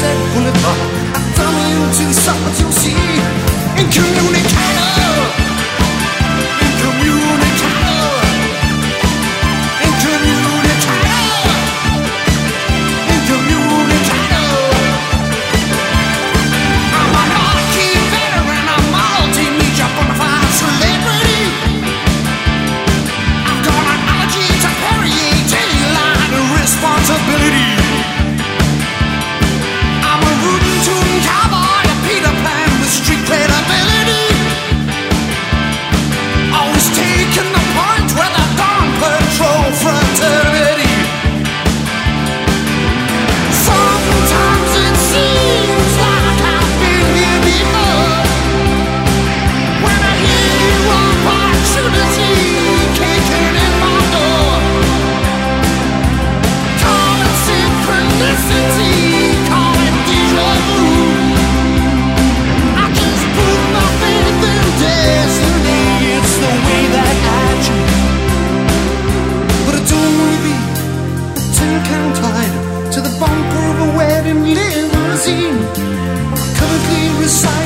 Sunset Boulevard. I throw into the stars you'll see. Incommunicado, incommunicado, incommunicado, incommunicado. I'm a marquee veteran, a multimedia bonafide celebrity. I've got an allergy to Perrier, daily line of responsibility. I'm a rootin' tootin' cowboy, a Peter Pan with street credibility. Always taking the point where the Dawn Patrol fraternity. Sometimes it seems like I've been here before. When I hear opportunity kicking in my door, call it synchronicity, call it deja vu. I just put my faith in destiny. It's the way that I choose. But I don't wanna be a 10-count tied to the bumper of a wedding limousine, covertly recite